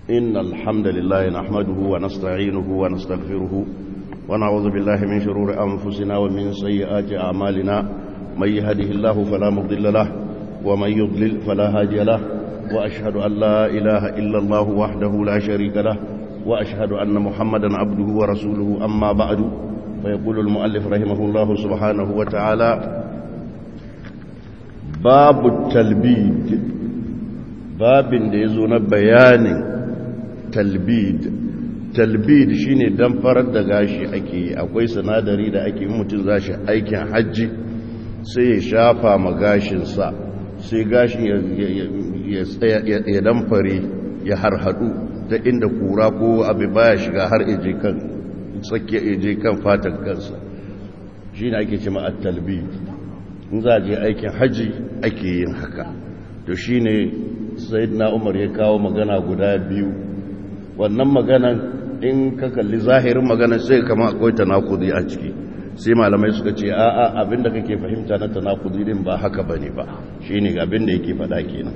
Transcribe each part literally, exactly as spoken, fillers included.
إن الحمد لله نحمده ونستعينه ونستغفره ونعوذ بالله من شرور أنفسنا ومن سيئات أعمالنا من يهده الله فلا مضل له ومن يضلل فلا هادي له وأشهد أن لا إله إلا الله وحده لا شريك له وأشهد أن محمدا عبده ورسوله أما بعد فيقول المؤلف رحمه الله سبحانه وتعالى باب التلبيد باب يزون بيان تلبيد talbid shine dan farar da gashi ake akwai sinadari da ake mutum zashi aikin hajji sai ya shafa ma gashin sa sai gashin ya ya dan fare ya harhadu ta inda kura ko abu baya shiga har eje kan tsakiya eje kan fatan kansa shine ake cewa at-talbid in za je aikin hajji ake yin haka to shine sayyidina Umar ya kawo magana guda biyu wannan maganan in ka kalli zahirin magana sai kama akwai tanakudi a ciki sai malamai suka ce a'a abinda kake fahimta na tanakudi din ba haka bane ba shine abinda yake faɗa kenan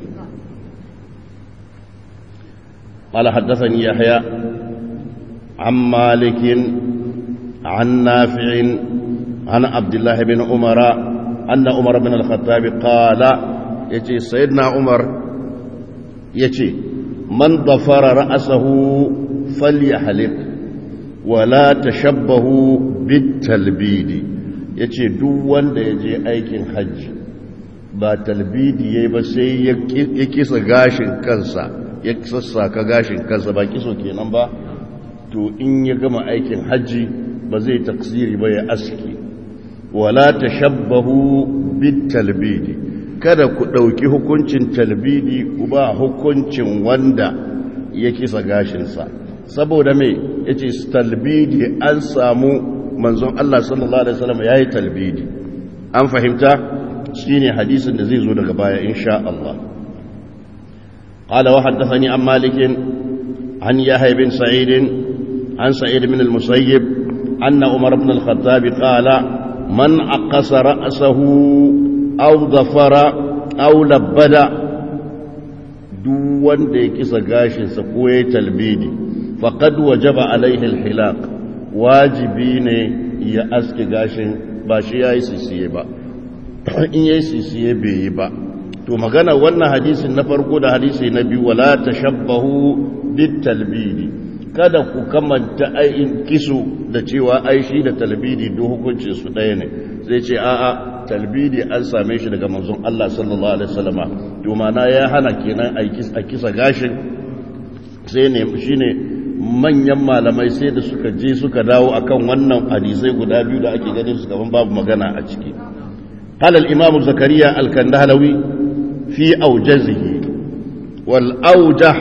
qala haddathani yahya an malik an nafi' an abdullah ibn umar anna umar ibn al-khattab qala yace sayyidina umar yace man dafara ra'sahu falyahliq wala tashabbahu bitalbidi yace duk wanda yaje aikin hajji ba talbidi yayi ba sai ya kisa gashin kansa ya sassaka gashin kansa ba kiso kenan ba to in ya gama aikin hajji ba zai taksiri ba ya aski wala tashabbahu bitalbidi kada ku ɗauki hukuncin talbidi ku ba hukuncin wanda ya kisa gashinsa saboda mai ya ce talbidi an samu manzon Allah sallallahu Alaihi wasallam ya yi talbidi an fahimta shi ne hadisin da zai zo daga baya insha Allah قال وحدثني عن مالك عن يحيى بن سعيد عن سعيد بن المسيب أن عمر بن الخطاب قال من أقص رأسه أو ظفر أو لبد duk wanda ya kisa gashinsa ko ya yi talbidi faqad wajaba alaihi alhilaq wajibi ne ya aske gashin ba shi yayi sisiye ba in yayi sisiye bai yi ba to magana wannan hadisin na farko da hadisi na biyu wala tashabbahu bit talbidi kada ku kamanta ayin kisu da cewa ai shi da talbidi duk hukuncin su ɗaya ne zai ce a'a talbidi an same shi daga manzon Allah sallallahu alaihi wasallama to mana ya hana kenan a kisa gashin sai ne shine manyan malamai sai da suka je suka dawo akan wannan hadisai guda biyu da ake ganin su kaman babu magana a ciki qala al-imam zakariya al-kandahalawi fi awjazihi wal awjah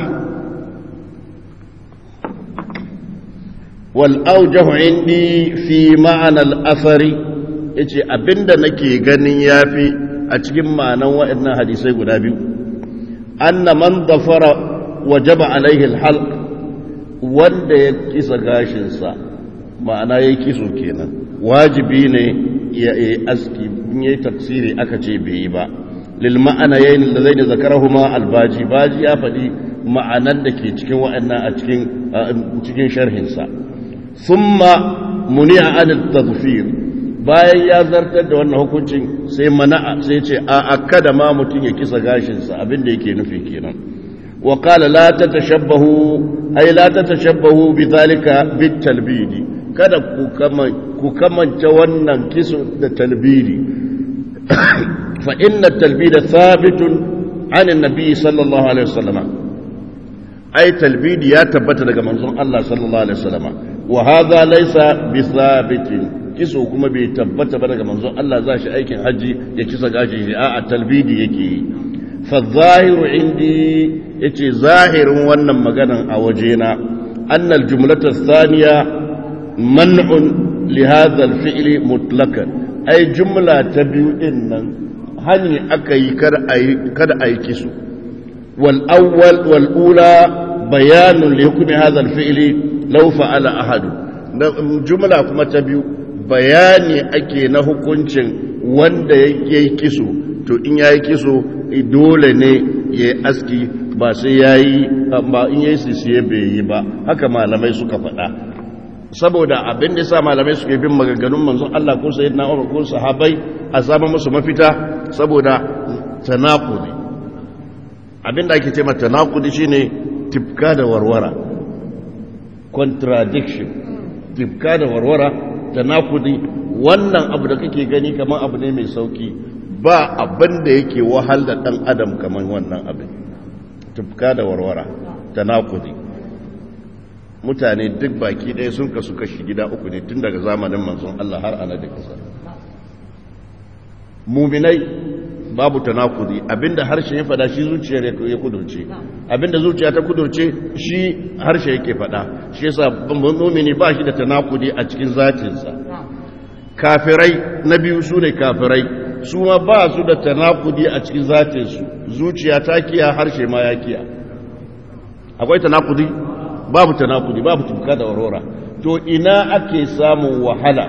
wal awjah indi fi ma'na al-athari yace abinda nake ganin yafi a cikin ma'anan waɗannan hadisai guda biyu anna man dafara wajaba alaihi alhalq wanda ya kisa gashin sa ma'ana yayi kiso kenan wajibi ne ya yi aski in yayi tafsiri aka ce bai yi ba lil ma'ana yayin da zai zakarahuma albaji baji ya faɗi ma'anan da ke cikin waɗannan a cikin cikin sharhin sa thumma muni'a an at-tadfir bayan ya zartar da wannan hukuncin sai mana'a sai ce a kada ma mutum ya kisa gashinsa abinda yake nufi kenan wa qala la tatashabbahu ay la tatashabbahu bidhalika bitalbidi kada ku kama ku kamanta wannan kisu da talbidi fa inna talbida thabitun an annabi sallallahu alaihi wasallam ay talbidi ya tabbata daga manzon Allah sallallahu alaihi wasallam wa hadha laysa bithabitin kiso kuma bai tabbata ba daga manzon Allah za shi aikin haji ya kisa gashi shi a talbidi yake yi fa zahiru indi yace zahirin wannan maganan a wajena annal jumlatu thaniya man'un li hadha al-fi'l mutlaqan ai jumla ta biyu din nan hani akai kar ai kada ai kiso wal awwal wal ula bayanun li hukmi hadha al-fi'l law fa'ala ahad jumla kuma ta biyu bayani ake na hukuncin wanda ya yi kiso to in ya yi kiso dole ne ya yi aski ba sai ya yi ba in yayi sisiye bai yi ba haka malamai suka faɗa saboda abin da yasa malamai suke bin maganganun manzon Allah ko sayyidina Umar ko sahabbai a zama musu mafita saboda tanaqudi abin da ake ce mata tanaqudi shine tifka da warwara contradiction tifka da warwara tanaqudi wannan abu da kake gani kamar abu ne mai sauki ba abin da yake wahal da dan adam kamar wannan abin tifka da warwara tanaqudi mutane duk baki ɗaya sun kasu kashi gida uku ne tun daga zamanin manzon Allah har ana da kasa muminai babu tanakudi abinda harshe ya fada shi zuciyar ya kudurce abinda zuciya ta kudurce shi harshe yake fada shi yasa mumini ba shi da tanakudi a cikin zatinsa kafirai na biyu su ne kafirai su ma ba su da tanakudi a cikin zatinsu zuciya ta kiya harshe ma ya kiya akwai tanakudi babu tanakudi babu tufka da warwara to ina ake samun wahala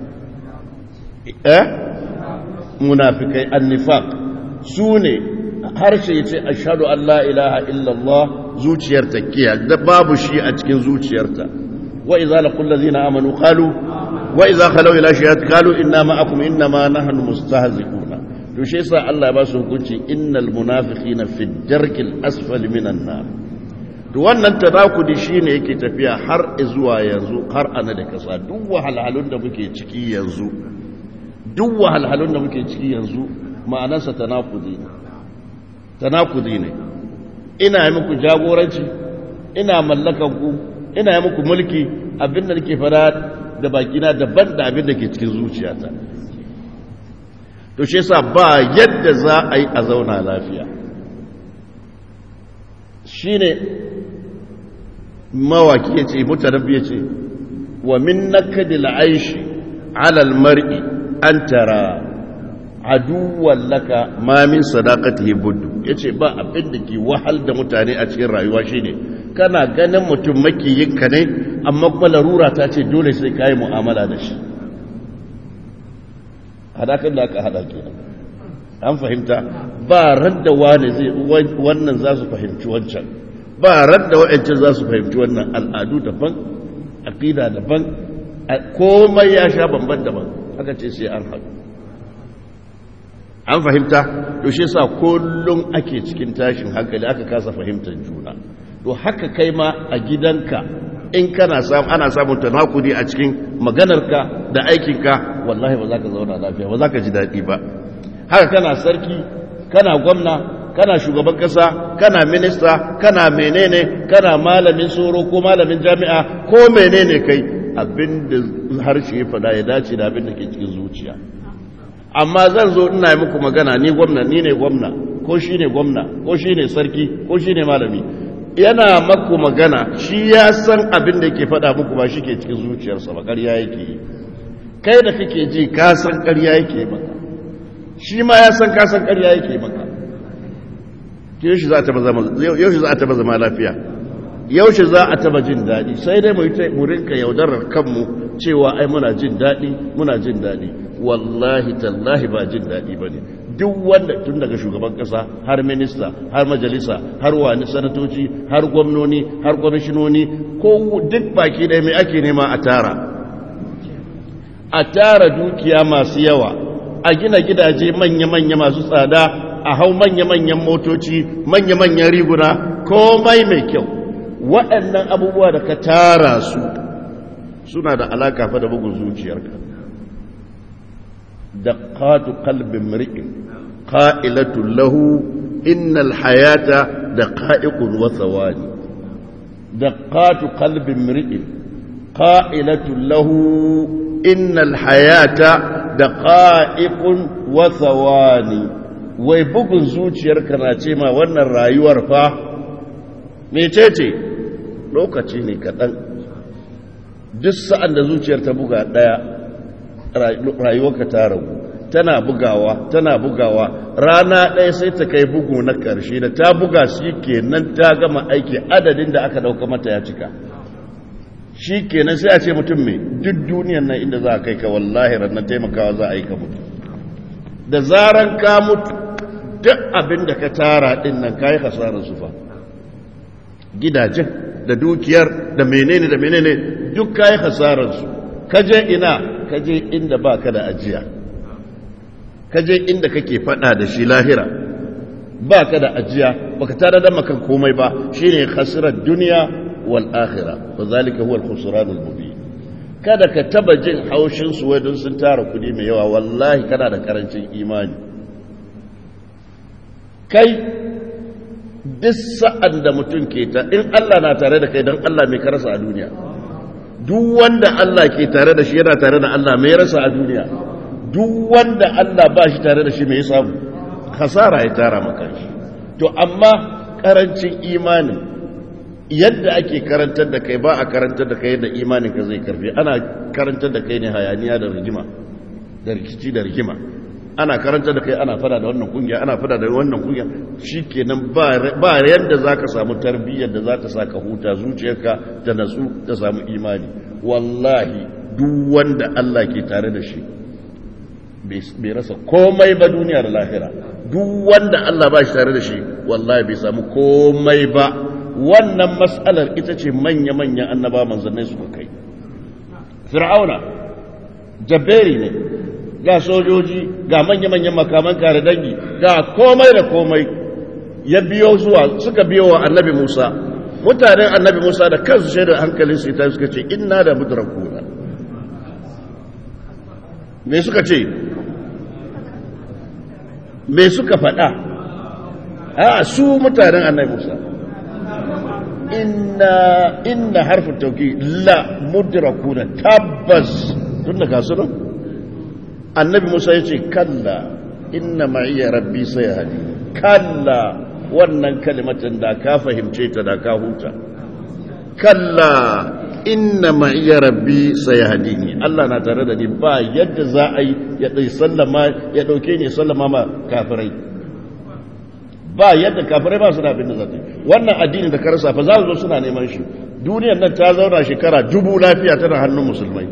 eh munafikai annifaq su ne harshe ya ce ashhadu an la ilaha illallah zuciyar ta kiya da babu shi a cikin zuciyarta wa idza laqul ladzina amanu qalu wa idza khalaw ila shayat qalu inna ma'akum inma nahnu mustahzi'una to shi yasa Allah ya ba su hukunci innal munafiqina fi darkil asfali minan nar to wannan tadakudi shine yake tafiya har zuwa yanzu har ana da kasa duk wahalhalun da muke ciki yanzu duk wahalhalun da muke ciki yanzu ma'anarsa tanakudi ne tanakudi ne ina yi muku jagoranci ina mallakan ku ina yi muku mulki abinda nake fara da bakina daban da abinda ke cikin zuciyata to shi yasa ba yadda za a yi a zauna lafiya shine mawaki yace mutarabbi yace wa min nakdil aishi ala al mar'i an tara aduwan laka mamin sadaqatihi buddu yace ba abin da ke wahal da mutane a cikin rayuwa shine kana ganin mutum makiyinka ne amma kuma larura ta ce dole sai kai mu'amala da shi hadakan da aka hada kenan an fahimta ba radda wani zai wannan za su fahimci wancan ba radda wa'ancan za su fahimci wannan al'adu daban aqida daban komai ya sha bamban daban aka ce sai an haɗu an fahimta to shi yasa kullum ake cikin tashin hankali aka kasa fahimtar juna to haka kai ma a gidanka in kana samu ana samun tanakudi a cikin maganarka da aikinka wallahi ba za ka zauna lafiya ba za ka ji daɗi ba haka kana sarki kana gwamna kana shugaban kasa kana minista kana menene kana malamin tsoro ko malamin jami'a ko menene kai abinda harshe ya fada ya dace da abinda ke cikin zuciya amma zan zo ina yi muku magana ni gwamna ni ne gwamna ko shi ne gwamna ko shi ne sarki ko shi ne malami yana maku magana shi ya san abinda ke fada muku ba shi ke cikin zuciyarsa ba ƙarya yake yi kai da kake ji ka san ƙarya yake maka shi ma ya san ka san ƙarya yake maka yaushe za a taba zama lafiya yaushe za a taba jin daɗi sai dai mu rinka yaudarar kanmu cewa ai muna jin daɗi muna jin daɗi wallahi tallahi ba jin daɗi ba ne duk wanda tun daga shugaban ƙasa har minista har majalisa har wani sanatoci har gwamnoni har kwamishinoni ko duk baki ɗaya mai ake nema a tara a tara dukiya masu yawa a gina gidaje manya-manya masu tsada a hau manya-manyan motoci manya-manyan riguna komai mai kyau waɗannan abubuwa da ka tara su suna da alaka fa da bugun zuciyarka daqatu qalbin mri'in qa'ilatu lahu innal hayata daqa'iqun wa thawani daqatu qalbin mri'in qa'ilatu lahu innal hayata daqa'iqun wa thawani wai bugun zuciyarka na ce ma wannan rayuwar fa mecece lokaci ne kaɗan duk sa'an da zuciyar ta buga ɗaya rayuwarka ta ragu tana bugawa tana bugawa rana ɗaya sai ta kai bugu na ƙarshe da ta buga shi kenan ta gama aiki adadin da aka ɗauka mata ya cika shi kenan sai a ce mutum mai duk duniyan nan inda za a kai ka wallahi ranar taimakawa za a yi ka mutu da zaran ka mutu duk abin da ka tara ɗin nan ka yi hasarar su fa gidajen da dukiyar da menene da menene duk kai hasararsu kaje ina kaje inda baka da ajiya kaje inda kake fada da shi lahira baka da ajiya baka tada da makan komai ba shine khasirar duniya wal akhirah wa zalika huwa al khusran al mubin kada ka taba jin haushin su wai don sun tara kudi mai yawa wallahi kana da karancin imani kai duk sa'an da mutum ke ta in Allah na tare da kai don Allah mai karasa a duniya duk wanda Allah ke tare da shi yana tare da Allah mai rasa a duniya duk wanda Allah ba shi tare da shi mai samu hasara ya tara maka shi to amma karancin imani yadda ake karantar da kai ba a karantar da kai yadda imanin ka zai karfi ana karantar da kai ne hayaniya da rigima da rikici da rigima ana karanta da kai ana fada da wannan kungiya ana fada da wannan kungiya shikenan ba ba yanda zaka samu tarbiyyar da zata saka huta zuciyarka ta natsu ta samu imani wallahi duk wanda Allah ke tare da shi bai rasa komai ba duniya da lahira duk wanda Allah ba shi tare da shi wallahi bai samu komai ba wannan mas'alar ita ce manya manya annaba manzannai suka kai fir'auna jabberi ne ga sojoji ga manya-manyan makaman kare dangi ga komai da komai ya biyo zuwa suka biyo wa annabi Musa mutanen annabi Musa da kansu shaidar hankalin su ita suka ce inna da mudrakuna me suka ce me suka faɗa a su mutanen annabi Musa inna inna harfin tauki la mudrakuna tabbas tun da kasu nan annabi Musa ya ce kalla inna ma'iya rabbi sai hadi kalla wannan kalimatin da ka fahimce ta da ka huta kalla inna ma'iya rabbi sai hadi ni Allah na tare da ni ba yadda za a yi ya dai sallama ya dauke ni sallama ma kafirai ba yadda kafirai ba su da abin da za ta yi wannan addini da karasa fa za su zo suna neman shi duniyar nan ta zauna shekara dubu lafiya tana hannun musulmai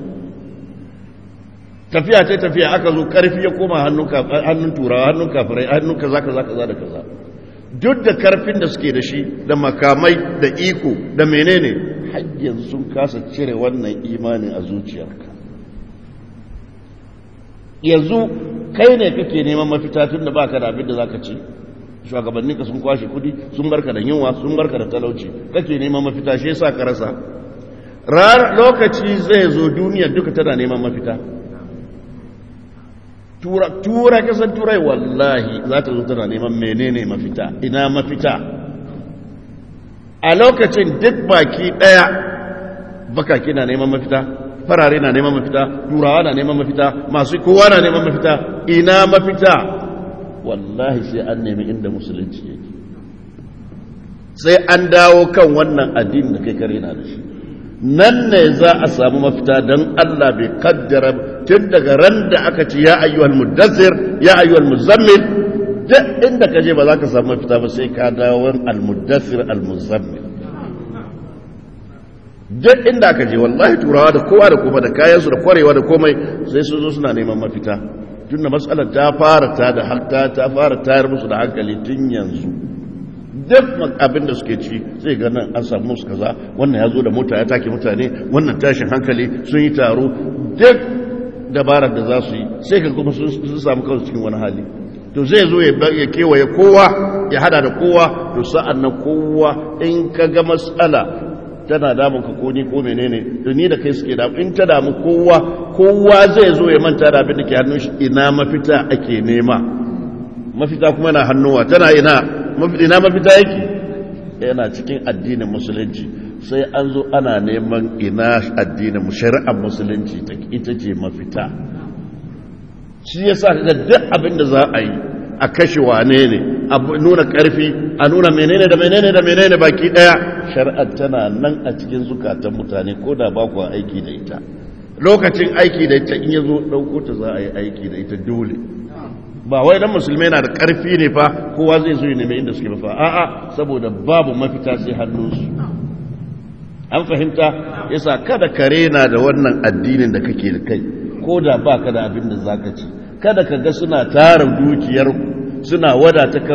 tafiya ce tafiya aka zo karfi ya koma hannun turawa hannun kafirai hannun kaza kaza kaza da kaza duk da karfin da suke da shi da makamai da iko da menene har yanzu sun kasa cire wannan imanin a zuciyarka yanzu kai ne kake neman mafita tun da baka da abin da zaka ci shugabanninka sun kwashe kudi sun barka da yunwa sun barka da talauci kake neman mafita shi yasa ka rasa lokaci zai zo duniya duka tana neman mafita tura tura kasan turai wallahi za ta zo tana neman menene mafita ina mafita a lokacin duk baki daya bakaki na neman mafita farare na neman mafita turawa na neman mafita masu kowa na neman mafita ina mafita wallahi sai an nemi inda musulunci yake sai an dawo kan wannan addini da kai kare na da shi nan ne za a samu mafita don Allah bai kaddara tun daga ran da aka ce ya ayyuhal muddathir ya ayyuhal muzammil duk inda ka je ba za ka samu mafita ba sai ka dawo al muddathir al muzammil duk inda aka je wallahi turawa da kowa da kuma da kayansu da kwarewa da komai sai su zo suna neman mafita tun da matsalar ta fara ta da hakta ta fara tayar musu da hankali tun yanzu duk abin da suke ci sai ga nan an samu musu kaza wannan ya zo da mota ya take mutane wannan tashin hankali sun yi taro duk dabarar da za su yi sai ka kuma sun samu kansu cikin wani hali to zai zo ya kewaye kowa ya hada da kowa to sa'an nan kowa in ka ga matsala tana damun ka ko ni ko menene to ni da kai suke damu in ta damu kowa kowa zai zo ya manta da abin da ke hannun shi ina mafita ake nema mafita kuma na hannuwa tana ina ina mafita yake yana cikin addinin musulunci sai an zo ana neman ina addinin shari'ar musulunci ita ce mafita shi yasa kaga duk abin da za a yi a kashe wane ne a nuna karfi a nuna menene da menene da menene baki daya shari'ar tana nan a cikin zukatan mutane ko da ba ku aiki da ita lokacin aiki da ita in yazo dauko ta za a yi aiki da ita dole ba wai dan musulmai na da karfi ne fa kowa zai zo ya nemi inda suke fa a'a saboda babu mafita sai hannunsu an fahimta yasa kada kare na da wannan addinin da kake da kai ko da baka da abin da zaka ci kada ka ga suna tara dukiyar suna wadata kansu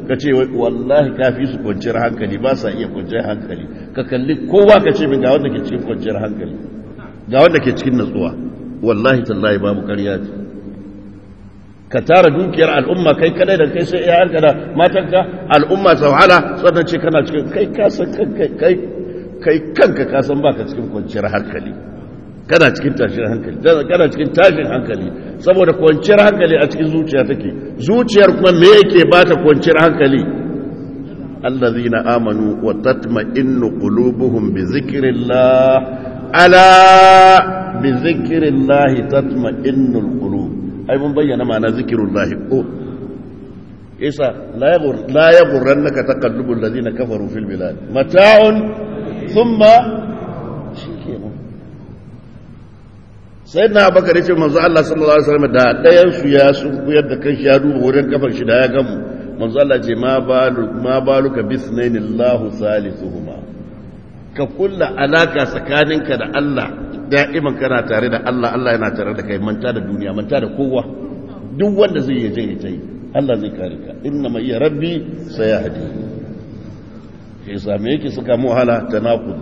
ka ce wallahi kafi su kwanciyar hankali ba sa iya kwanciyar hankali ka kalli kowa ka ce min ga wanda ke cikin kwanciyar hankali ga wanda ke cikin natsuwa wallahi tallahi babu ƙarya ce ka tara dukiyar al'umma kai kadai da kai sai iyayenka da matanka al'umma ta wahala sannan ce kana cikin kai kasan kai kai kanka kasan baka cikin kwanciyar hankali kana cikin tashin hankali kana cikin tashin hankali saboda kwanciyar hankali a cikin zuciya take zuciyar kuma me yake bata kwanciyar hankali allazina amanu wa tatma'innu qulubuhum bi zikrillah ala bi zikrillah tatma'innul qulub ai mun bayyana ma'ana zikrullahi ko isa la yaghur la yaghurrannaka taqallubul ladina kafaru fil bilad mata'un thumma shikenan sayyidina abubakar yace manzo Allah sallallahu alaihi wasallam da dayan su ya sun kuyar da kan shi ya duba wurin kafar shi da ya gamu manzo Allah ce ma balu ma baluka bisnainillahu salisuhuma ka kulla alaka tsakaninka da Allah da'iman kana tare da Allah Allah yana tare da kai manta da duniya manta da kowa duk wanda zai yi jai tai Allah zai kare ka inna ma ya rabbi sayahdi sai same yake suka mu wahala tanaqud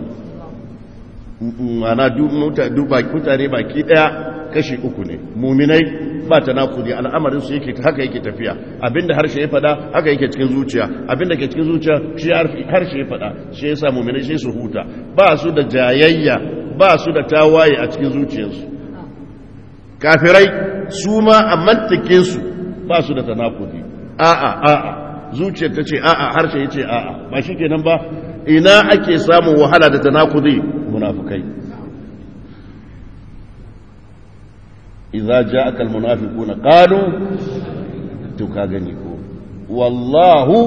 mana duba mutane baki daya kashi uku ne muminai ba tanaqudi al'amarin su yake haka yake tafiya abinda harshe ya fada haka yake cikin zuciya abinda ke cikin zuciya shi harshe ya fada shi yasa muminai shi su huta ba su da jayayya ba su da tawaye a cikin zuciyarsu kafirai su ma a mantakin su ba su da tanaqudi a'a a'a zuciyar ta ce a'a harshe ya ce a'a ba shi kenan ba ina ake samun wahala da tanaqudi munafikai idza ja'aka almunafiquna qalu to ka gani ko wallahu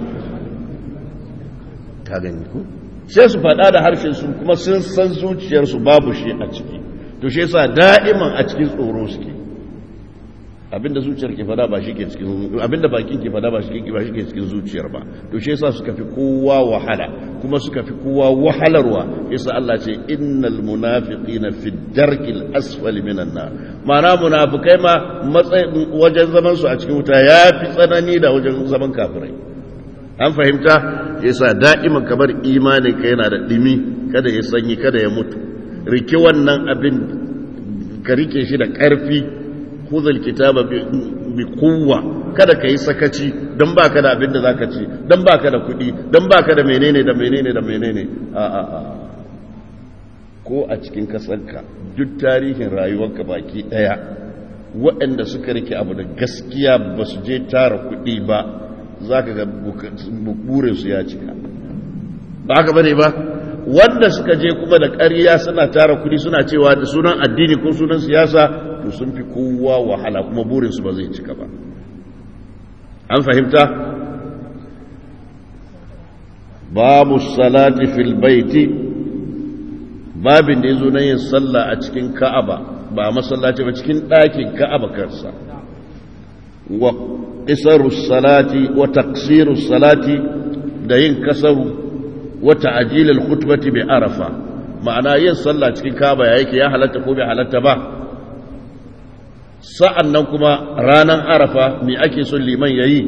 ka gani ko sai su fada da harshen su kuma sun san zuciyar su babu shi a ciki to shi yasa da'iman a cikin tsoro suke abinda zuciyar ke fada ba shi ke cikin abinda bakin ke fada ba shi ke ba shi ke cikin zuciyar ba to shi yasa suka fi kowa wahala kuma suka fi kowa wahalarwa yasa Allah ce innal munafiqina fi darkil asfali minan nar ma'ana munafikai ma matsayin wajen zaman su a cikin wuta yafi tsanani da wajen zaman kafirai an fahimta yasa da'iman kamar imanin ka yana da dimi kada ya sanyi kada ya mutu rike wannan abin ka rike shi da karfi khudhul kitaba bi quwwa kada kai sakaci dan baka da abin da zaka ci dan baka da kudi dan baka da menene da menene da menene a a a ko a cikin kasanka duk tarihin rayuwarka baki daya waɗanda suka rike abu da gaskiya ba su je tara kudi ba zaka ga burin su ya cika ba haka bane ba wanda suka je kuma da ƙarya suna tara kudi suna cewa da sunan addini ko sunan siyasa to sun fi kowa wahala kuma burinsu ba zai cika ba an fahimta babu salati fil baiti babin da yazo na yin sallah a cikin ka'aba ba masallaci ba cikin ɗakin ka'aba kansa wa qisaru salati wa taqsiru salati da yin kasaru wa ta'jil al khutbati bi arafa ma'ana yin sallah cikin ka'aba yake ya halatta ko bai halatta ba sa'an nan kuma ranar arafa mai ake son liman ya yi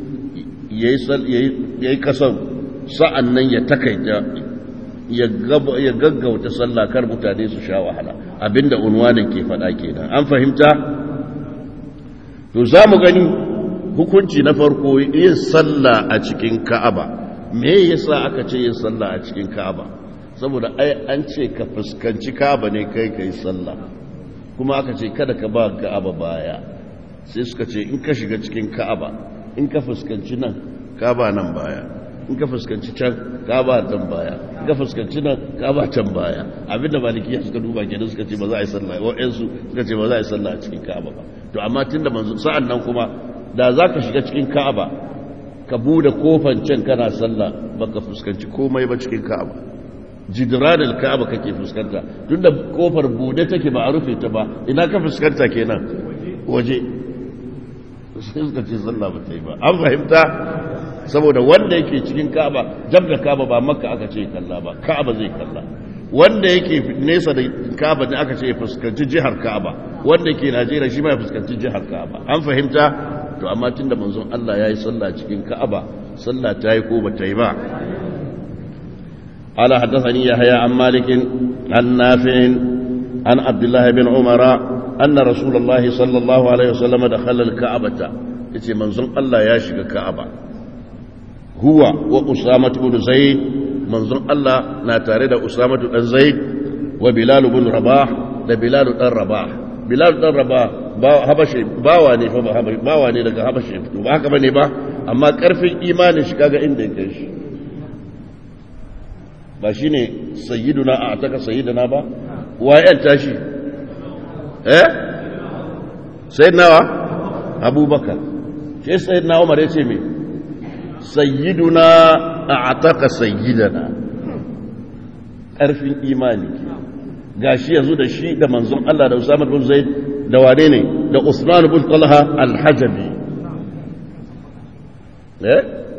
ya yi kasar sa'an nan ya takaita ya gaggauta sallah kar mutane su sha wahala abinda unwanin ke faɗa kenan an fahimta to za mu gani hukunci na farko yin sallah a cikin ka'aba me yasa aka ce yin sallah a cikin ka'aba saboda ai an ce ka fuskanci ka'aba ne kai kai sallah kuma aka ce kada ka ba ka'aba baya sai suka ce in ka shiga cikin ka'aba in ka fuskanci nan ka'aba nan baya in ka fuskanci can ka'aba can baya in ka fuskanci nan ka'aba can baya abinda malikiya suka duba kenan suka ce ba za a yi sallah wa'ansu suka ce ba za a yi sallah a cikin ka'aba ba to amma tunda manzo sa'an nan kuma da za ka shiga cikin ka'aba ka bude kofan can kana sallah baka fuskanci komai ba cikin ka'aba jidranin ka'aba kake fuskanta tunda kofar bude take ba a rufe ta ba ina ka fuskanta kenan waje sai suka ce sallah ba ta yi ba an fahimta saboda wanda yake cikin ka'aba jab da ka'aba ba makka aka ce kalla ba ka'aba zai kalla wanda yake nesa da ka'aba ne aka ce ya fuskanci jihar ka'aba wanda yake Najeriya shi ma ya fuskanci jihar ka'aba an fahimta to amma tunda manzon Allah yayi sallah cikin ka'aba sallah ta yi ko ba ta yi ba. ala haddathani yahya an malik an nafi' an abdullah bin umara anna rasulullahi sallallahu alaihi wasallam dakhala al-ka'bata yace manzon Allah ya shiga ka'aba huwa wa usama ibn zaid manzon Allah na tare da usama dan zaid wa bilal ibn rabah da bilal dan rabah bilal dan rabah ba habashi bawa ne fa bawa ne daga habashi ba haka bane ba amma karfin imanin shi kaga inda yake shi ba shine sayyiduna a ataka sayyiduna ba wayan tashi eh sayyidina wa abubakar sai sayyidina umar ya ce me sayyiduna a ataka sayyidana karfin imani gashi yanzu da shi da manzon Allah da Usama bin Zaid da wane ne da Usman bin Talha al-Hajabi eh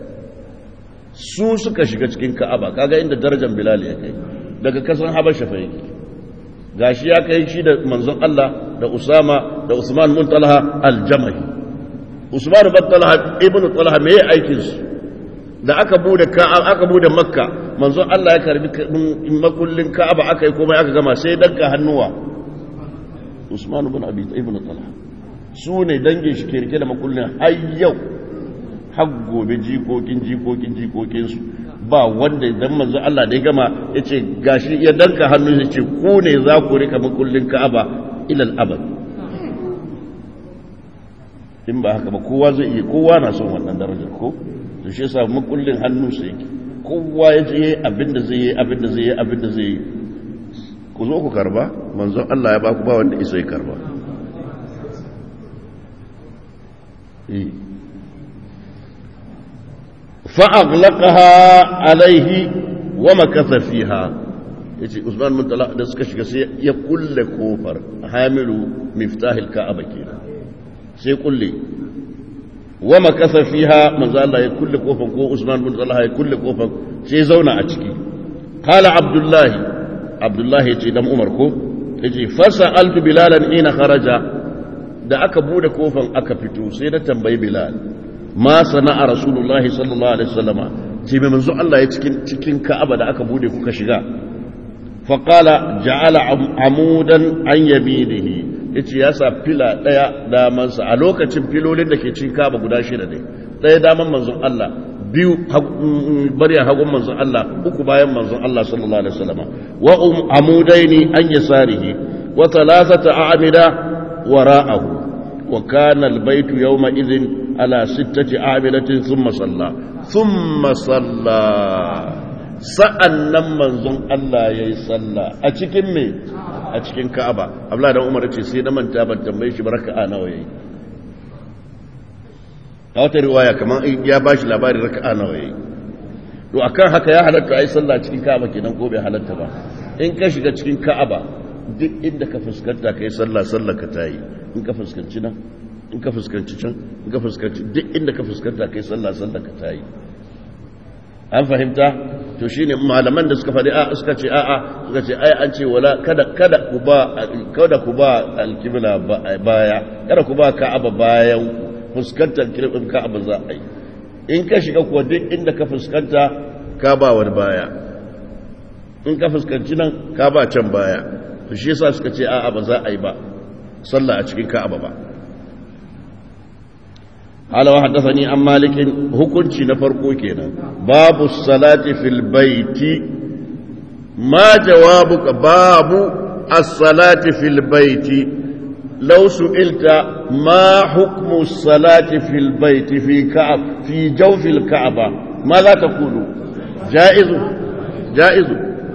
su suka shiga cikin Ka'aba kaga inda darajar Bilal ya kai daga kasan Habasha fa yake gashi ya kai shi da manzon Allah da Usama da Usman bin Talha al-Jamahi Usman bin Talha ibn Talha me aikin su da aka bude aka bude Makka manzon Allah ya karbi makullin Ka'aba aka yi komai aka gama sai danka hannuwa Usman bin Abi ibn Talha su ne dangin shi ke rike da makullin har yau har gobe jikokin jikokin jikokinsu ba wanda idan manzo Allah da ya gama ya ce gashi ya danka hannu ya ce ku ne za ku rika makullin Ka'aba ilal abad in ba haka ba kowa zai iya kowa na son wannan darajar ko to shi yasa makullin hannu sai yake kowa ya je abinda zai yi abinda zai yi abinda zai yi ku zo ku karba manzo Allah ya ba ku ba wanda isa ya karba eh فأغلقها عليه ومكث فيها yace Usman bin Talha da suka shiga sai ya kulle kofar hamilu miftahil ka'aba kenan sai kulle wa makasa fiha manzo Allah ya kulle kofar ko Usman bin Talha ya kulle kofar sai zauna a ciki qala Abdullah Abdullah yace dan Umar ko yace fasa'altu bilalan ina kharaja da aka bude kofar aka fito sai na tambayi Bilal ma sana'a rasulullahi sallallahu alaihi wasallama ce mai manzo Allah ya cikin cikin Ka'aba da aka bude kuka shiga fa qala ja'ala amudan an yaminihi yace ya sa fila daya daman sa a lokacin filolin da ke cikin Ka'aba guda shida ne daya daman manzon Allah biyu bariya hagun manzon Allah uku bayan manzon Allah sallallahu alaihi wasallama wa amudaini an yasarihi wa thalathata a'mida wara'ahu wa kana al-baytu yawma idhin على ستة عاملة ثم صلى ثم صلى sa'annan manzon Allah yayi sallah a cikin me a cikin Ka'aba Abdullah dan Umar ce sai na manta ban tambaye shi baraka'a nawa yayi a wata riwaya kaman ya bashi labarin raka'a nawa yayi to akan haka ya halatta ai sallah cikin Ka'aba kenan ko bai halatta ba in ka shiga cikin Ka'aba duk inda ka fuskanta kai sallah sallar ka tayi in ka fuskanci nan in ka fuskanci can in ka fuskanci duk inda ka fuskanta kai sallah sallah ka tayi an fahimta to shine malaman da suka faɗi a suka ce a a suka ce ai an ce wala kada kada ku ba kada ku ba alqibla baya kada ku ba Ka'aba bayan fuskantar kirbin Ka'aba za a yi in ka shiga kuwa duk inda ka fuskanta ka ba wani baya in ka fuskanci nan ka ba can baya to shi yasa suka ce a a ba za a yi ba sallah a cikin Ka'aba ba قال وحدثني عن مالك حكمتي نفرقو كينا باب الصلاة في البيت ما جوابك باب الصلاة في البيت لو سئلت ما حكم الصلاة في البيت في كعب في جوف الكعبة ماذا تقول جائز جائز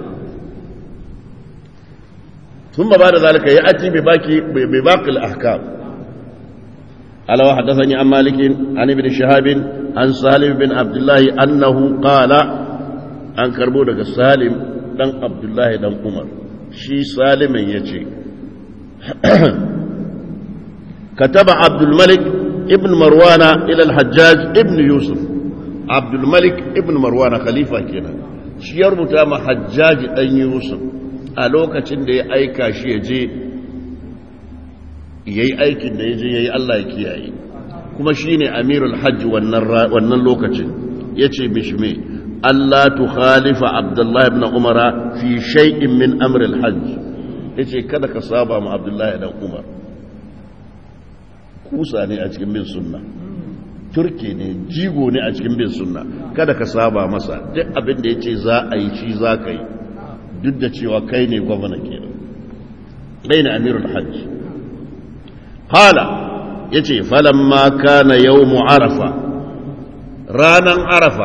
ثم بعد ذلك يأتي بباقي بباقي الأحكام قال وحدثني عن مالك عن ابن شهاب عن سالم بن عبد الله أنه قال عن كربونك سالم بن عبد الله بن عمر شي سالم يجي كتب عبد الملك ابن مروان إلى الحجاج ابن يوسف عبد الملك ابن مروان خليفة كنا شي يربط مع حجاج ابن يوسف ألوكة دي أيكا شي يجي yayi aikin da yaje yayi Allah ya kiyaye kuma shine amirul hajj wannan wannan lokacin yace bishme Allah tukhalifa Abdullah ibn Umar fi shay'in min amr al-hajj yace kada ka saba ma Abdullah ibn Umar kusa ne a cikin bin sunna turke ne jigo ne a cikin bin sunna kada ka saba masa duk abin da yace za a yi shi za ka yi duk da cewa kai ne gwamna kenan kai ne amirul hajj qala yace falamma kana yawm arafa ranan arafa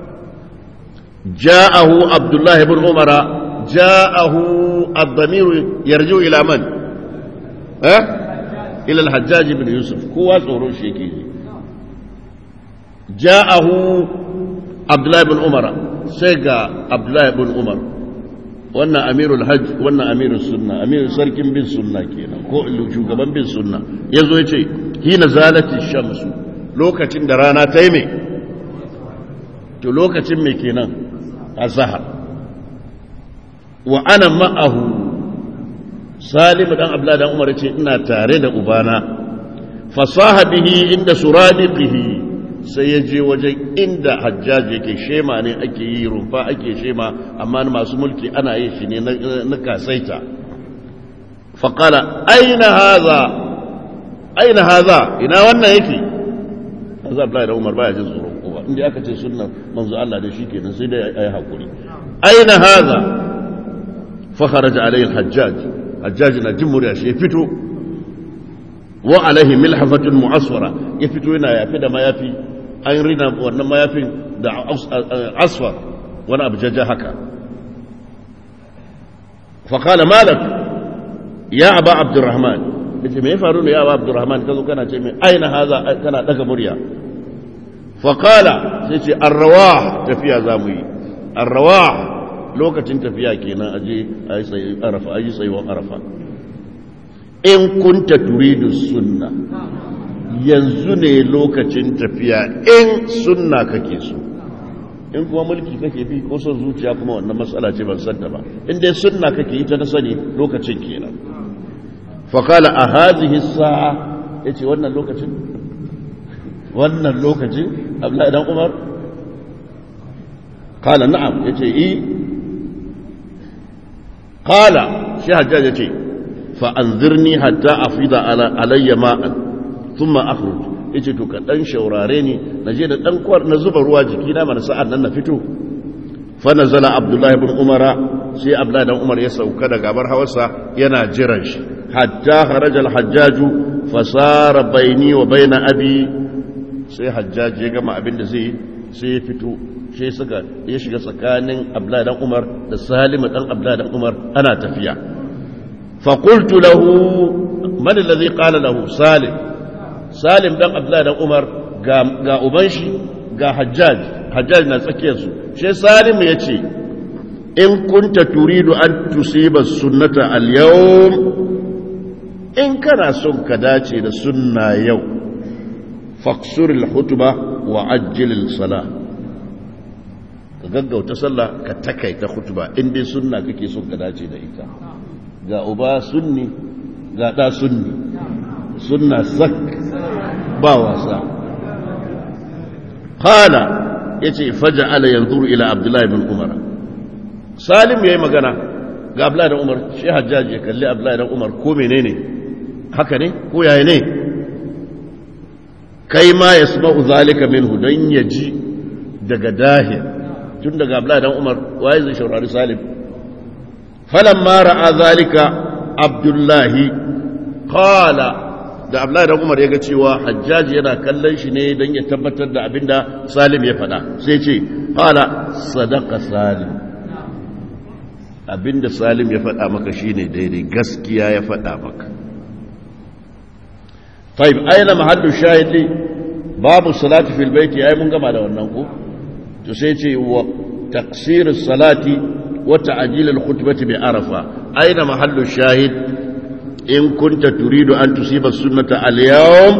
ja'ahu Abdullah ibn Umar ja'ahu ad-damir yarju ila man eh ila al-Hajjaj ibn Yusuf kowa tsoro shi yake ja'ahu Abdullah ibn Umar sai ga Abdullah ibn Umar wannan amirul hajj wannan amirul sunna amirul sarkin bin sunna kenan ko shugaban bin sunna yazo yace hina zalati shamsu lokacin da rana ta yi me to lokacin me kenan azhar wa ana ma'ahu salim dan abdullah dan umar yace ina tare da ubana fasaha bihi inda suradiqihi sai ya je wajen inda hajjaji yake shema ne ake yi rumfa ake shema amma masu mulki ana yin shi ne na kasaita faƙala aina haza aina haza ina wannan yake haza abdullahi da umar baya jin tsoron kowa inda aka ce sunnan manzo Allah da shi kenan sai dai ayi hakuri aina haza fa kharaja alayhi hajjaj hajjaj na jin murya shi ya fito wa alaihi milhafatun mu'asfara ya fito yana yafi da mayafi an rina wannan mayafin da asfar wani abu jajja haka faƙala malak ya aba abdurrahman ya ce mai faru ne ya aba abdurrahman ka zo kana ce mai aina haza kana daga murya faƙala sai ce arrawa tafiya za mu yi arrawa lokacin tafiya kenan aje a yi tsayuwar arafa in kunta turidu sunna yanzu ne lokacin tafiya in sunna kake so in kuma mulki kake bi ko son zuciya kuma wannan matsala ce ban santa ba in dai sunna kake ita na sani lokacin kenan fa qala a hadhihi as-sa'a yace wannan lokacin wannan lokacin Abdullahi dan Umar qala na'am yace i qala shi Hajjaj yace fa anzirni hatta afida ala alayya ma'an thumma akhruj yace to ka dan shaurare ni naje da dan kwar na zuba ruwa jikina mana sa'an nan na fito fa nazala Abdullah ibn Umar sai Abdullah dan Umar ya sauka daga bar hawarsa yana jiran shi hatta kharaja al-Hajjaj fa sara baini wa baina abi sai Hajjaj ya gama abin da zai sai ya fito sai suka ya shiga tsakanin Abdullah dan Umar da Salim dan Abdullah dan Umar ana tafiya fa qultu lahu man alladhi qala lahu Salim Salim dan Abdullah dan Umar ga ga uban shi ga Hajjaj Hajjaj na tsakiyar su sai Salim yace in kunta turidu an tusiba sunnata al-yawm in kana son ka dace da sunna yau faqsur al-khutba wa ajjil al-salah ka gaggauta sallah ka takaita khutba in dai sunna kake son ka dace da ita ga uba sunni ga da sunni sunna sak ba wasa qala yace faja'ala yanzuru ila Abdullah ibn Umar Salim yayi magana ga Abdullah ibn Umar shi Hajjaj ya kalli Abdullah ibn Umar ko menene haka ne ko yaya ne kai ma yasma'u zalika minhu dan yaji daga dahir tun daga Abdullah ibn Umar waye zai shaurari Salim falamma ra'a zalika Abdullah qala da Abdullahi dan Umar ya ga cewa Hajjaji yana kallon shi ne don ya tabbatar da abinda Salim ya faɗa sai ce qala sadaqa Salim abinda Salim ya faɗa maka shine daidai gaskiya ya faɗa maka طيب aina mahallu shahidi babu salati fil baiti ai mun gama da wannan ko to sai ce wa taqsir as-salati wa ta'jil al-khutbati bi arafa aina mahallu shahid in kunta turidu an tusiba sunnata al-yawm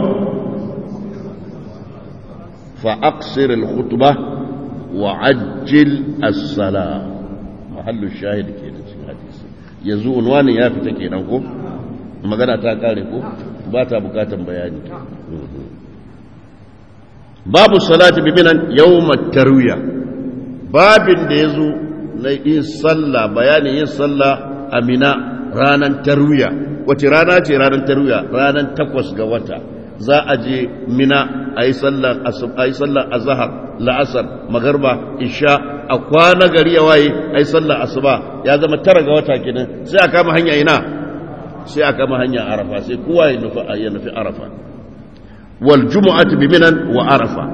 fa aqsir al-khutbah wa ajjil as-salah mahallu shahid kenan cikin hadisi yanzu unwani ya fita kenan ko magana ta kare ko ba ta bukatan bayani babu salati bi minan yawmat tarwiya babin da yazo na yin sallah bayanin yin sallah a Mina ranan tarwiya wace rana ce ranan tarwiya ranan takwas ga wata za a je Mina ayi sallar asub ayi sallar azhar la'asar magarba isha a kwana gari ya waye ayi sallar asuba ya zama tara ga wata kenan sai a kama hanya ina sai a kama hanya arafa sai kowa ya nufi ya nufi arafa wal jumu'atu bi minan wa arafa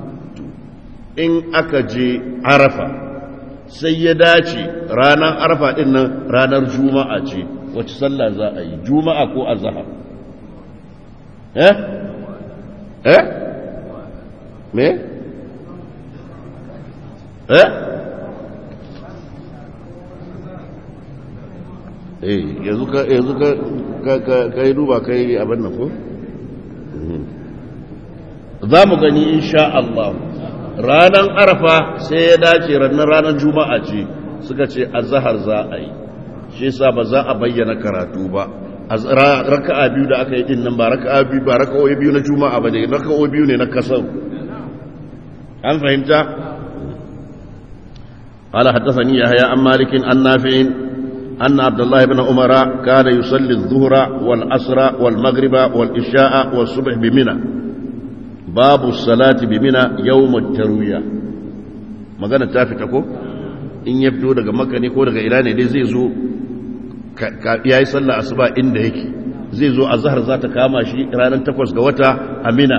in aka je arafa sai ya dace ranar arafa din nan ranar juma'a ce wace sallah za a yi juma'a ko azhar eh eh me eh eh yanzu ka yanzu ka ka kai duba kai abin nan ko za mu gani insha Allah ranar arafa sai ya dace ranar ranar juma'a ce suka ce azhar za a yi shi yasa ba za a bayyana karatu ba raka'a biyu da aka yi din nan ba raka'a biyu ba raka'o'i biyu na juma'a ba ne raka'o'i biyu ne na kasar an fahimta قال حدثني يحيى عن مالك عن نافع أن عبد الله بن عمر كان يصلي الظهر والعصر والمغرب والعشاء والصبح بمنى باب الصلاة بمنى يوم التروية magana ta fita ko in ya fito daga makka ne ko daga ina ne dai zai zo yayi sallah asuba inda yake zai zo azhar za ta kama shi ranar takwas ga wata amina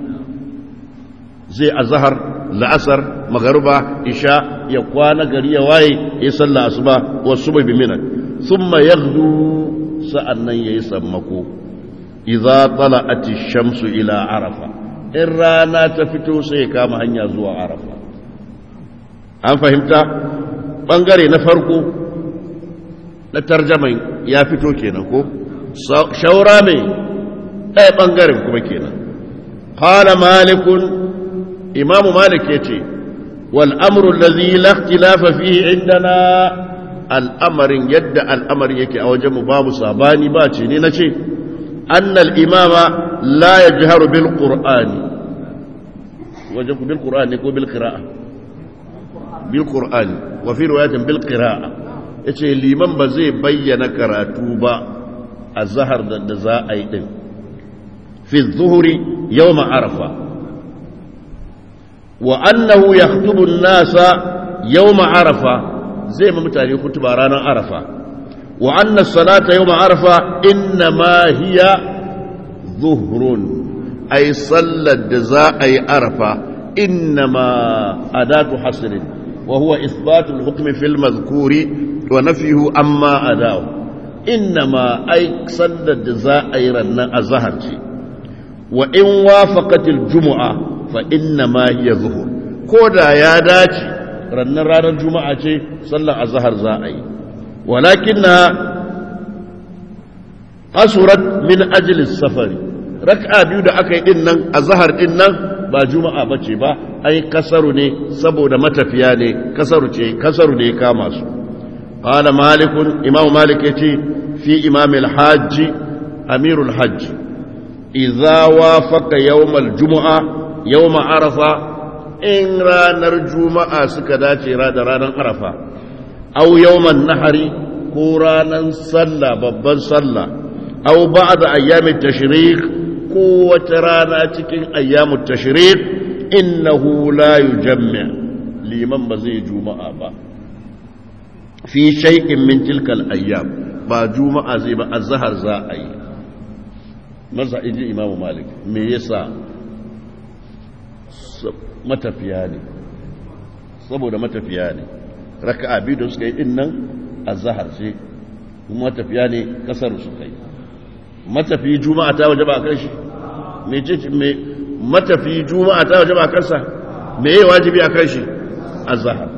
zai azhar la'asar magruba isha ya kwana gari ya waye ya sallah asuba wasu bai bimina thumma yaghdu sa'annan yayi sammako idza tala'ati ash-shamsu ila arafa in rana ta fito sai ya kama hanya zuwa arafa an fahimta bangare na farko na tarjaman ya fito kenan ko shaura mai ɗaya bangaren kuma kenan qala malikun imamu malik yace wal amru allazi la ikhtilafa fihi indana al'amarin yadda al'amarin yake a wajen mu babu sabani ba ce ne nace anna al imama la yajharu bil qur'ani wajen bil qur'ani ko bil qira'a bil qur'ani wa fi riwayatin bil qira'a yace liman ba zai bayyana karatu ba a zahar da za a yi din fi zuhuri yawm arafa wa annahu yakhutubu an-nasa yawm arafa zai ma mutane kutuba ranar arafa wa anna as-salata yawm arafa inma hiya zuhrun ay sallat da za a yi arafa inma adatu hasrin wa huwa ithbatu al-hukm fi al-madhkur wa nafyuhu amma adahu inma ay sallat da za a yi ranar azhar ce wa in wafaqat al-jumu'ah fa inna ma hiya zuhur ko da ya dace rannan ranar juma'a ce sallar azhar za a yi walakinna asurat min ajli safari rak'a biyu da aka yi din nan azhar din nan ba juma'a bace ba ai kasaru ne saboda matafiya ne kasaru ce kasaru ne kama su qala malikun imam malik yace fi imam al-hajj amirul hajj idza wafaqa yawm al-jumu'ah yau ma'arafa in ranar juma'a suka dace da ranar arafa au yawman nahari ko ranar sallah babban sallah au ba'da ayyamit tashriq ko wata rana cikin ayyamut tashriq innahu la yujammi' liman ba zai juma'a ba fi shay'in min tilkal ayyam ba juma'a zai ba azhar za a yi maza inji imamu malik me yasa matafiya ne saboda matafiya ne raka'a biyu da suka yi din nan azhar ce matafiya ne kasar su kai matafi juma'a ta waje ba a kan shi me ce me matafi juma'a ta waje ba a kansa me yayi wajibi a kan shi azhar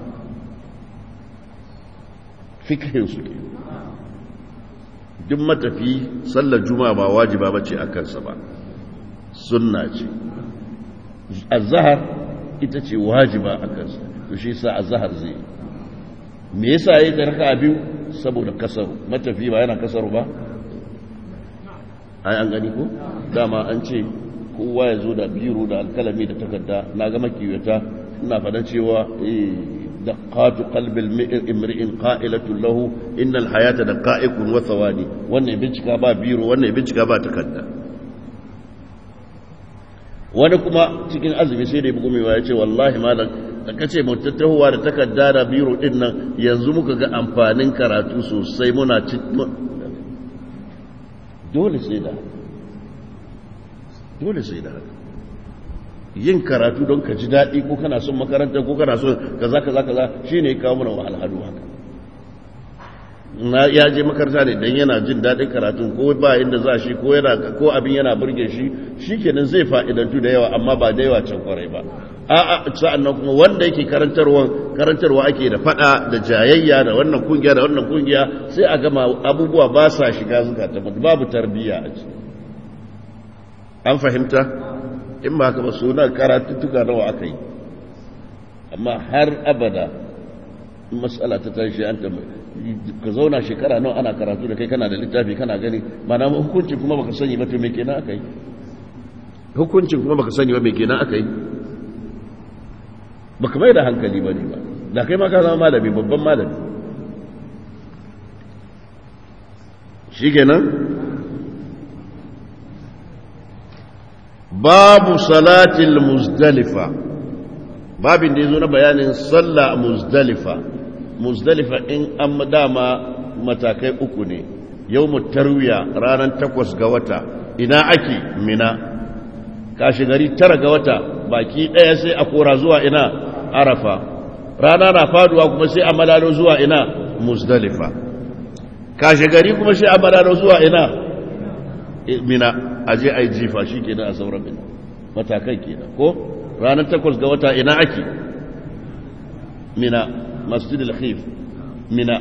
fikhin su ke duk matafi sallar juma'a ba wajiba bace a kansa ba sunna ce azhar ita ce wajiba a kansa to shi yasa azhar zai me yasa yayi da raka'a biyu saboda kasaru matafi ba yana kasaru ba ai an gani ko dama an ce kowa ya zo da biro da alkalami da takarda na ga makiyata ina faɗa cewa daqatu qalbil imri'in qa'ilatun lahu innal hayata daqa'iqun wa thawani wannan bincika ba biro wannan bincika ba takarda. Wani kuma cikin azumi sai da ya bugumewa ya ce wallahi malam da kace mu tattahuwa da takarda da biro din nan yanzu muka ga amfanin karatu sosai muna dole sai da dole sai da yin karatu don ka ji daɗi ko kana son makaranta ko kana son kaza kaza kaza shine ya kawo mana wahalhalu haka. Na ya je makaranta ne dan yana jin daɗin karatun ko ba inda za shi ko yana ko abin yana burge shi shikenan zai fa'idantu da yawa amma ba da yawa can kwarai ba. A'a sa'annan kuma wanda yake karantarwa karantarwa ake da fada da jayayya da wannan kungiya da wannan kungiya sai a gama abubuwa ba sa shiga zukata babu tarbiyya a ciki. An fahimta in ba haka ba suna karatuttuka nawa aka yi amma har abada in matsala ta tashi an ka zauna shekara nawa ana karatu da kai kana da littafi kana gani mana hukuncin kuma baka sani ba to me kenan aka yi hukuncin kuma baka sani ba me kenan aka yi baka mai da hankali ba ne ba da kai ma ka zama malami babban malami shi kenan babu salatil muzdalifa babin da ya zo na bayanin sallah muzdalifa muzdalifa in an dama matakai uku ne yau tarwiya ranar takwas ga wata ina ake mina kashi gari tara ga wata baki ɗaya sai a kora zuwa ina arafa rana na faduwa kuma sai a malalo zuwa ina muzdalifa kashi gari kuma sai a malalo zuwa ina mina aje ai jifa shi kenan a sauran mina matakai kenan ko ranar takwas ga wata ina ake mina masjidil khif mina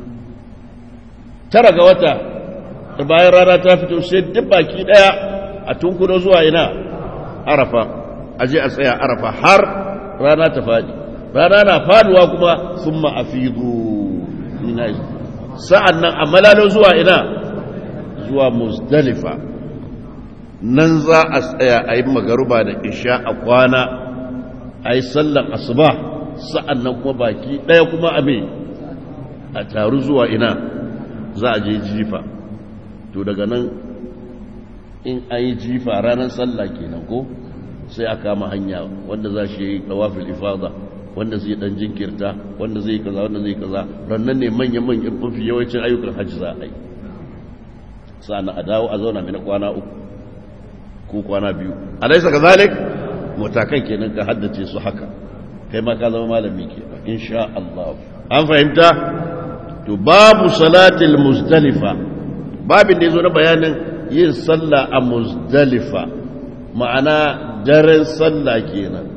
tara ga wata da bayan rana ta fito sai duk baki daya a tunkuno zuwa ina arafa aje a tsaya arafa har rana ta fadi rana na faduwa kuma summa afidu mina sa'annan amalalo zuwa ina zuwa muzdalifa nan za a tsaya a yi magaruba da isha a kwana a yi sallan asuba sa'an nan kuma baki ɗaya kuma a mai a taru zuwa ina za a je jifa to daga nan in an yi jifa ranar sallah kenan ko sai a kama hanya wanda za shi yi tawafil ifada wanda zai dan jinkirta wanda zai kaza wanda zai kaza rannan ne manyan-manyan mafi yawancin ayyukan hajji za a yi sa'an a dawo a zauna mina kwana uku ko kwana biyu alaisa ka zalik matakan kenan ka haddace su haka kai ma ka zama malami ke insha Allah an fahimta to babu salatil muzdalifa babin da yazo na bayanin yin sallah a muzdalifa ma'ana daren sallah kenan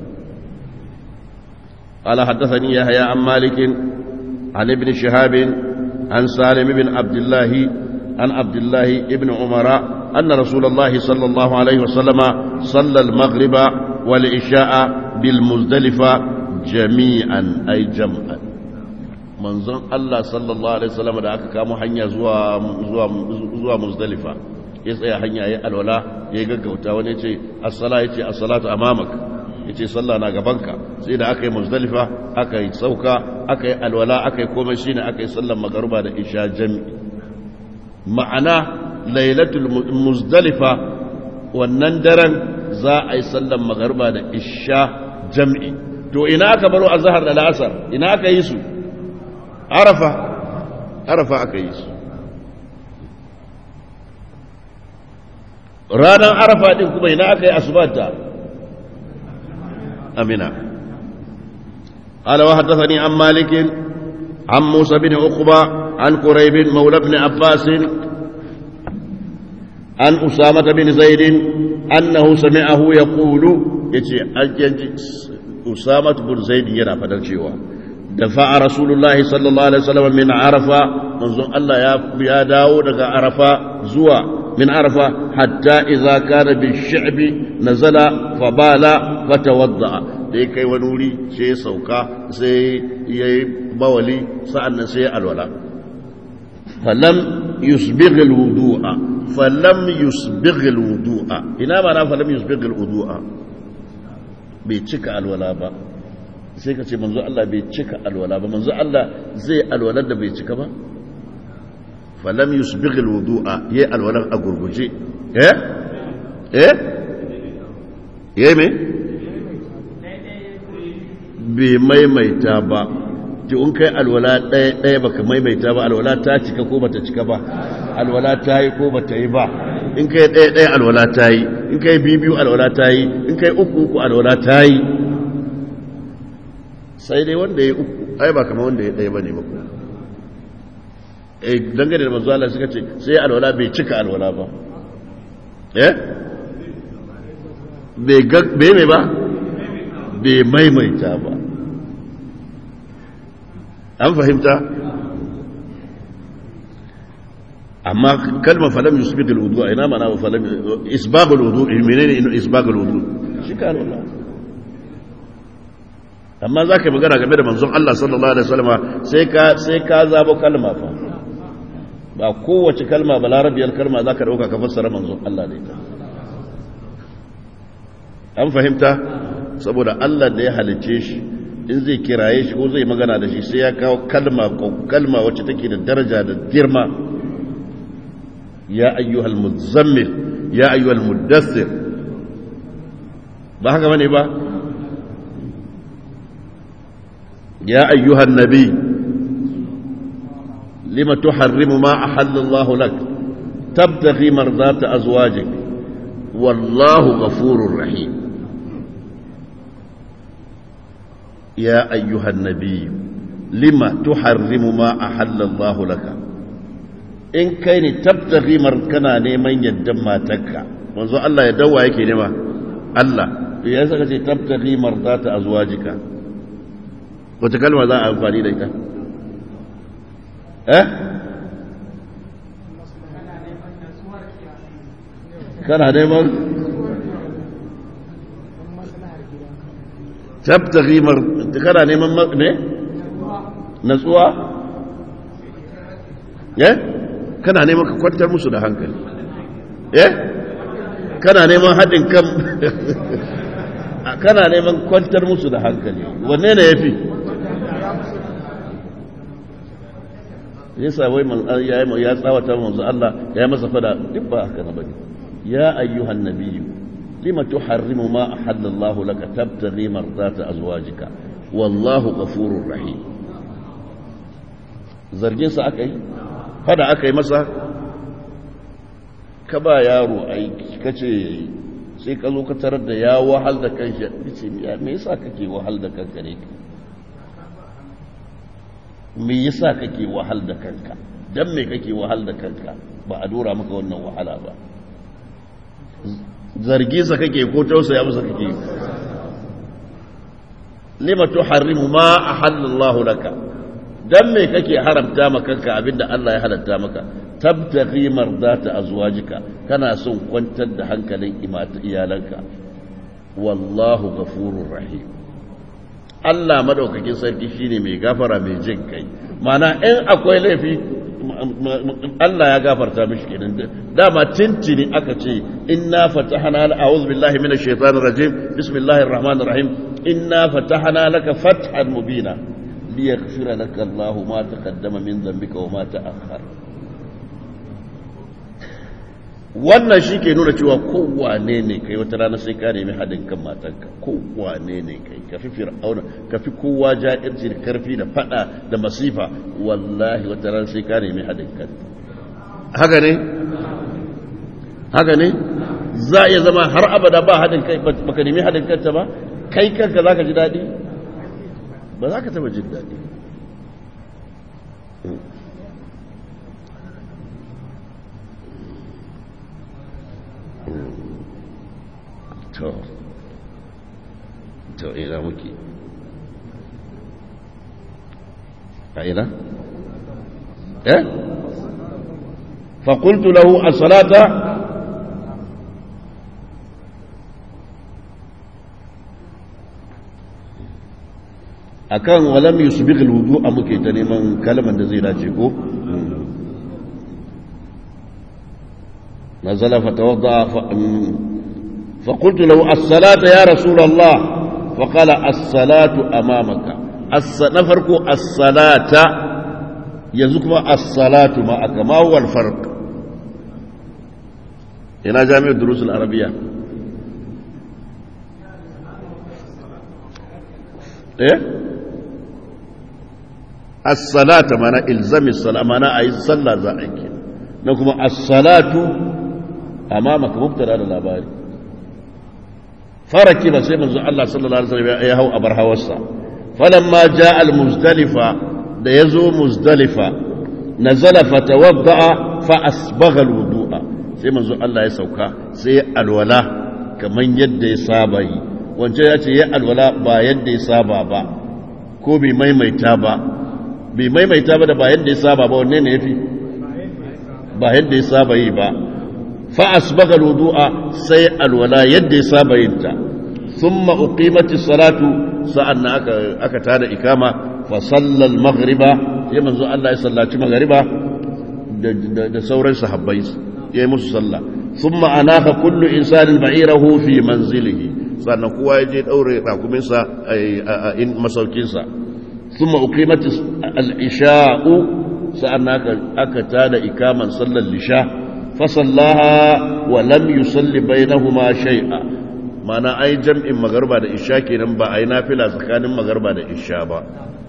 ala haddathani yahya an malik an ibn shihab an salim ibn abdullah an abdullah ibn umara أن رسول الله صلى الله عليه وسلم صلى المغرب والعشاء بالمزدلفة جميعا أي جمعا منظر الله صلى الله عليه وسلم da aka kamo hanya zuwa zuwa zuwa muzdalifa ya tsaya hanya yayin alwala ya gaggauta wani yace as-sala yace as-salatu amamak yace sallah na gabanka sai da aka yi muzdalifa aka yi sauka aka yi alwala aka yi komai shine aka yi sallar magruba da isha jami'i ma'ana lailatul muzdalifa wannan daren za a yi sallan magarba da isha jam'i to ina aka baro azhar da la'asar ina aka yi su arafa arafa aka yi su ranar arafa din kuma ina aka yi asubata amina قال وحدثني عن مالك عن موسى بن عقبة عن قريب مولى بن عباس عن أسامة بن زيد أنه سمعه يقول أسامة بن زيد ينا فدرجوا دفع رسول الله صلى الله عليه وسلم من عرفة منذ الله يا داود عرفة زوا من عرفة حتى إذا كان بالشعب نزل فبال فتوضأ dai kai wani wuri sai sauka sai yayi bawali sa'annan sai alwala falam يسبغ الوضوء فلم يسبغ الوضوء ina mana falam yusbigh alwudu'a bai cika alwala ba sai ka ce manzo Allah bai cika alwala ba manzo Allah zai alwalar da bai cika ba falam yusbigh alwudu'a yayi alwalar a gurguje eh eh yayi me bai maimaita ba ki in kai alwala ɗaya ɗaya baka maimaita ba alwala ta cika ko bata cika ba alwala ta yi ko bata yi ba in kai ɗaya ɗaya alwala ta yi in kai biyu biyu alwala ta yi in kai uku uku alwala ta yi sai dai wanda ya uku ai ba kamar wanda ya ɗaya bane ba ko eh dangane da manzo Allah suka ce sai alwala bai cika alwala ba eh bai ga bai mai ba bai maimaita ba an fahimta amma kalmar falam yusbigh alwudu ina mana falam isbagh alwudu menene ino isbagh alwudu shi kan wallahi amma zaka magana game da manzon Allah sallallahu alaihi wasallam sai ka sai ka zabo kalma fa ba kowace kalma balarabiyar kalma zaka dauka ka fassara manzon Allah da ita an fahimta saboda Allah da ya halice shi in zai kiraye shi ko zai magana da shi sai ya kawo kalma kalma wacce take da daraja da girma ya ayyuhal muzammil ya ayyuhal muddathir ba haka bane ba ya ayyuhan nabi lima tuharrimu ma ahalla Allah lak tabtaghi mardata azwajik wallahu ghafurur rahim يا أيها النبي لما تحرم ما أحل الله لك إن كان تبتغي مركنا نيمن يدم تكا منذ الله يدوى يكي نما الله يسأل تبتغي مرضات أزواجك وتكلم ذا أنفاني لك أه كان نيمن tabtaghi mar kana neman ne natsuwa eh kana neman ka kwantar musu da hankali eh kana neman hadin kan kana neman kwantar musu da hankali wanne ne yafi yasa wai man ya ya tsawata manzo Allah ya masa fada duk ba haka na bane ya ayyuhan nabiyyu لما تحرم ما أحل الله لك تبتغي مرضات أزواجك والله غفور رحيم zargin sa aka yi fada aka yi masa ka ba yaro aiki kace sai ka zo ka tarar da ya wahal da kanshi kace me yasa kake wahal da kanka ne me yasa kake wahal da kanka dan me kake wahal da kanka ba a dora maka wannan wahala ba zargi sa kake ko tausaya masa kake lima tuharrimu ma ahalla Allah laka dan me kake haramta maka kanka abinda Allah ya halatta maka tabtaghi mardata azwajika kana son kwantar da hankalin iyalanka wallahu ghafurur rahim Allah madaukakin sarki shine mai gafara mai jin kai mana in akwai laifi Allah ya gafarta mishi kenan dama tintini aka ce inna fatahna a'udhu billahi minash shaitanir rajim bismillahir rahmanir rahim inna fatahna laka fathan mubina liyaghfira laka Allahu ma taqaddama min dhanbika wa ma ta'akhkhara wannan shi ke nuna cewa kowane ne kai wata rana sai ka nemi haɗin kan matanka kowane ne kai ka fi fir'auna ka fi kowa ja'irci da karfi da fada da masifa wallahi wata rana sai ka nemi haɗin kan haka ne haka ne za a iya zama har abada ba haɗin kai baka nemi haɗin kanta ba kai kanka za ka ji daɗi ba za ka taɓa jin daɗi to to ina muke a ina eh فقلت له الصلاة akan walam yusbigh alwudu muke ta neman kalmar da zai dace ko نزل فتوضأ ف... فقلت له الصلاة يا رسول الله فقال الصلاة أمامك الص... نفرق الصلاة يزكما الصلاة معك ما هو الفرق هنا جامع الدروس العربية ايه الصلاة معنى الزم الصلاة معنى اي صلى ذلك نكما الصلاة امامك مبتدا للاباري فركب سيما الله صلى الله عليه وسلم يهو ابرها وسا فلما جاء المزدلفة da yazo muzdalifa nazala fatawadda fa asbagha alwudu'a sai manzo Allah ya sauka sai ya alwala kaman yadda ya saba yi wance ya ce ya alwala ba yadda ya saba ba ko bai maimaita ba bai maimaita ba da ba yadda ya saba ba wanne ne yafi ba yadda ya saba yi ba fa asbagha alwudu'a sai alwala yadda ya saba yin ta thumma uqimati salatu sa'anna aka aka tada ikama fa salla al-maghriba ya manzo Allah ya sallaci maghriba da sauran sahabbai yayi musu sallah thumma anaka kullu insanin ba'irahu fi manzilihi sannan kowa ya je daure rakumin sa a in masaukin sa thumma uqimat al-isha'u sa'anna aka tada ikaman sallar lisha fa sallaha wa lam yusalli bainahuma shay'a mana ai jam'in magarba da isha kenan ba ai nafila tsakanin magarba da isha ba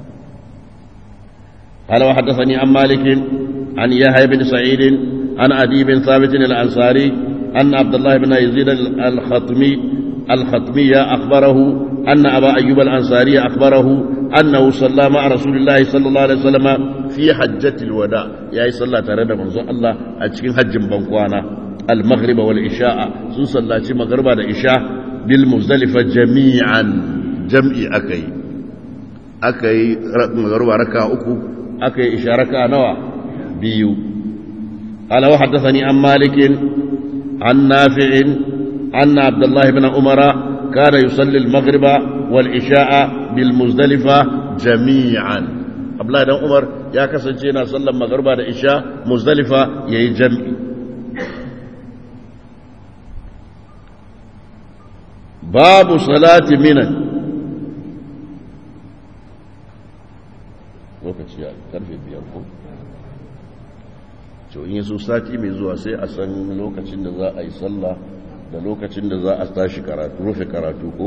قال وحدثني عن مالك عن يحيى بن سعيد عن عدي بن ثابت الأنصاري أن عبد الله بن يزيد الخطمي الخطمي أخبره أن أبا أيوب الأنصاري أخبره أنه صلى مع رسول الله صلى الله عليه وسلم في حجة الوداع يا صلى ترى من الله أتكين حج بنقوانا المغرب والعشاء سن صلى مغرب والعشاء بالمزدلفة جميعا جمعي أكي أكي مغرب ركعة أكو أكي إشارة نوع بيو قال وحدثني عن مالك عن نافع أن عبد الله بن عمر كان يصلي المغرب والعشاء بالمزدلفة جميعا عبد الله بن عمر يا كسنجينا صلى المغرب والعشاء مزدلفة يي جمعي باب صلاة منى lokaci ya karfe biyar ko to in yaso sati mai zuwa sai a san lokacin da za a yi sallah da lokacin da za a tashi karatu rufe karatu ko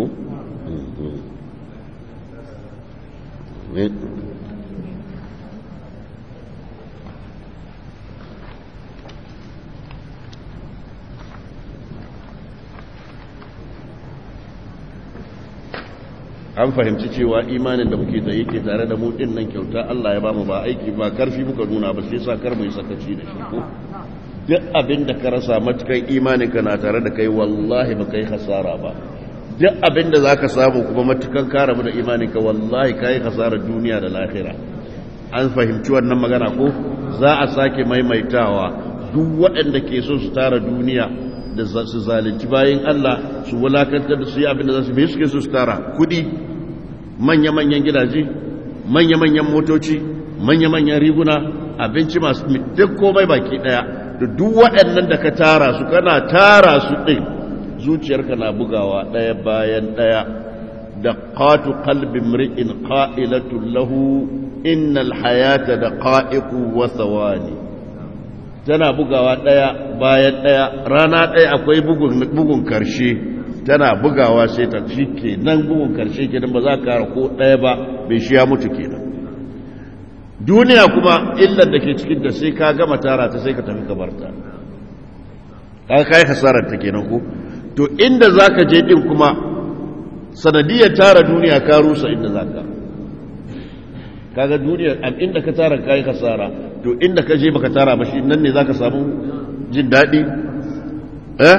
an fahimci cewa imanin da muke da yake tare da mu din nan kyauta Allah ya bamu ba aiki ba karfi muka nuna ba sai sa kar mu yi sakaci da shi ko duk abin da ka rasa matukan imanin ka na tare da kai wallahi ba kai hasara ba duk abin da zaka samu kuma matukan ka rabu da imanin ka wallahi kai hasara duniya da lahira an fahimci wannan magana ko za a sake maimaitawa duk waɗanda ke so su tara duniya da su zalunci bayan Allah su wulakantar da su yi abin da za su mai suke su tara kudi manya-manyan gidaje manya-manyan motoci manya-manyan riguna abinci masu duk komai baki daya da duk waɗannan da ka tara su kana tara su ɗin zuciyarka na bugawa ɗaya bayan ɗaya da qatu qalbi mri'in qa'ilatun lahu innal hayata da qa'iqu wa thawani tana bugawa ɗaya bayan ɗaya rana ɗaya akwai bugun karshe tana bugawa sai ta shi ke nan bugun karshe kenan ba za ka kara ko ɗaya ba bai shi ya mutu kenan duniya kuma illar da ke cikin da sai ka gama tara ta sai ka tafi kabarta ka kai hasarar ta kenan ko to inda za ka je din kuma sanadiyar tara duniya ka rusa inda za ka kaga duniya inda ka tara kai hasara to inda ka je baka tara ba shi nan ne zaka samu jin dadi eh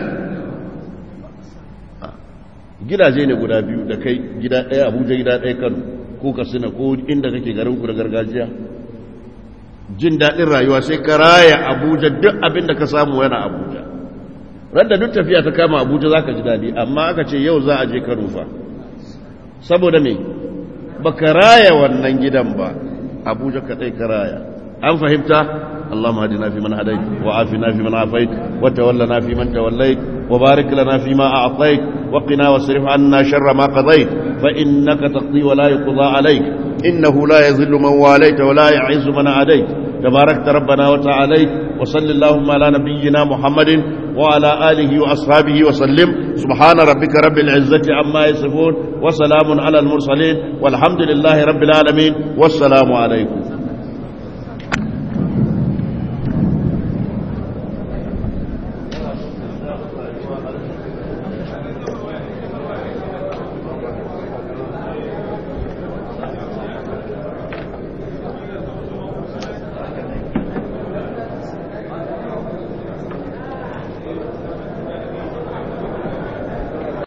gidaje ne guda biyu da kai gida ɗaya Abuja gida ɗaya Kano ko Katsina ko inda kake garin ku da gargajiya jin dadin rayuwa sai ka raya Abuja duk abin da ka samu yana Abuja randa duk tafiya ta kama Abuja zaka ji dadi amma aka ce yau za a je Kano fa saboda me baka raya wannan gidan ba Abuja kadai ka raya an fahimta اللهم اهدنا فيمن هديت وعافنا فيمن عافيت وتولنا فيمن توليت وبارك لنا فيما أعطيت وقنا واصرف عنا شر ما قضيت فإنك تقضي ولا يقضى عليك إنه لا يذل من واليت ولا يعز من عاديت تباركت ربنا وتعاليت وصل اللهم على نبينا محمد وعلى آله وأصحابه وسلم سبحان ربك رب العزة عما يصفون وسلام على المرسلين والحمد لله رب العالمين والسلام عليكم.